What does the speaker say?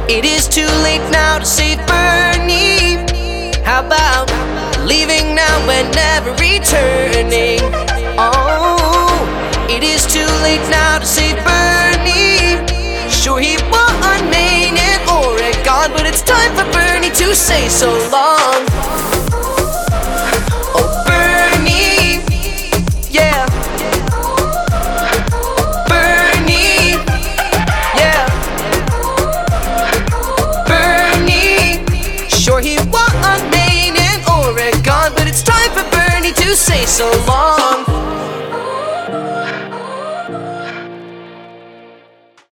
It is too late now to save Bernie. How about leaving now and never returning? Oh, it is too late now to save Bernie. Sure, he won Maine and Oregon, but it's time for Bernie to say so long. Oh, Bernie, yeah. Bernie, yeah. Bernie, sure he won Maine and Oregon, but it's time for Bernie to say so long.